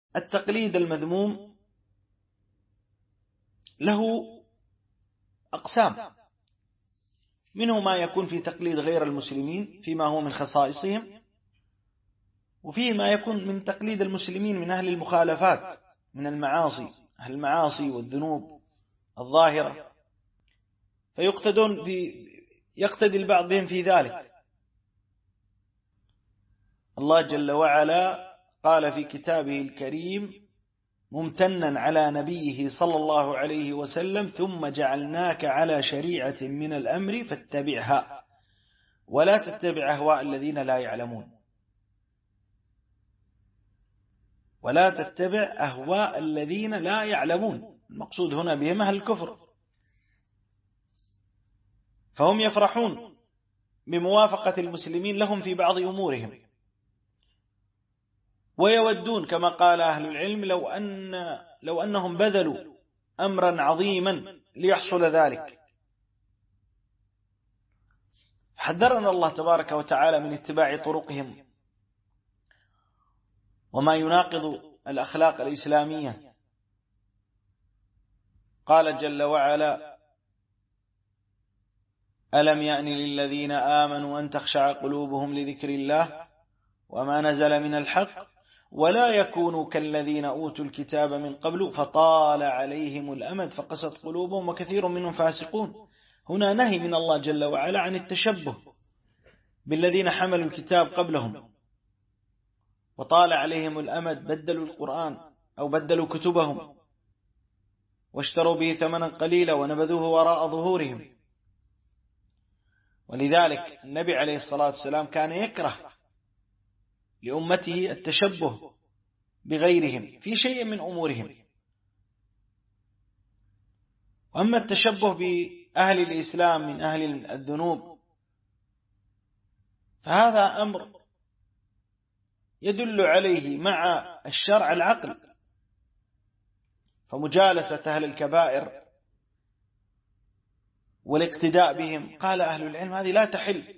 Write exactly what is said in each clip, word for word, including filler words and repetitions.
التقليد المذموم له أقسام، منه ما يكون في تقليد غير المسلمين فيما هو من خصائصهم، وفيه ما يكون من تقليد المسلمين من أهل المخالفات من المعاصي، أهل المعاصي والذنوب الظاهرة، فيقتدون في يقتدي البعض بهم في ذلك. الله جل وعلا قال في كتابه الكريم ممتنا على نبيه صلى الله عليه وسلم: ثم جعلناك على شريعة من الأمر فاتبعها ولا تتبع أهواء الذين لا يعلمون. ولا تتبع أهواء الذين لا يعلمون، المقصود هنا بهم أهل الكفر، فهم يفرحون بموافقة المسلمين لهم في بعض أمورهم، ويودون كما قال أهل العلم لو أن لو أنهم بذلوا أمرا عظيما ليحصل ذلك. حذرنا الله تبارك وتعالى من اتباع طرقهم وما يناقض الأخلاق الإسلامية. قال جل وعلا: ألم يأن للذين آمنوا أن تخشع قلوبهم لذكر الله وما نزل من الحق ولا يكونوا كالذين أوتوا الكتاب من قبل فطال عليهم الأمد فقست قلوبهم وكثير منهم فاسقون. هنا نهي من الله جل وعلا عن التشبه بالذين حملوا الكتاب قبلهم وطال عليهم الأمد، بدلوا القرآن أو بدلوا كتبهم واشتروا به ثمنا قليلا ونبذوه وراء ظهورهم. ولذلك النبي عليه الصلاة والسلام كان يكره لأمته التشبه بغيرهم في شيء من أمورهم. وأما التشبه بأهل الإسلام من أهل الذنوب فهذا أمر يدل عليه مع الشرع العقل، فمجالسة أهل الكبائر والاقتداء بهم قال أهل العلم هذه لا تحل.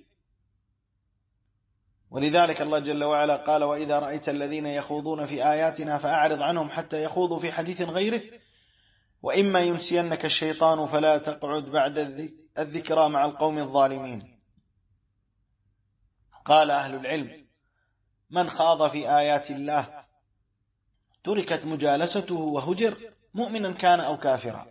ولذلك الله جل وعلا قال: وإذا رأيت الذين يخوضون في آياتنا فأعرض عنهم حتى يخوضوا في حديث غيره وإما ينسينك الشيطان فلا تقعد بعد الذكرى مع القوم الظالمين. قال أهل العلم: من خاض في آيات الله تركت مجالسته وهجر، مؤمنا كان أو كافرا.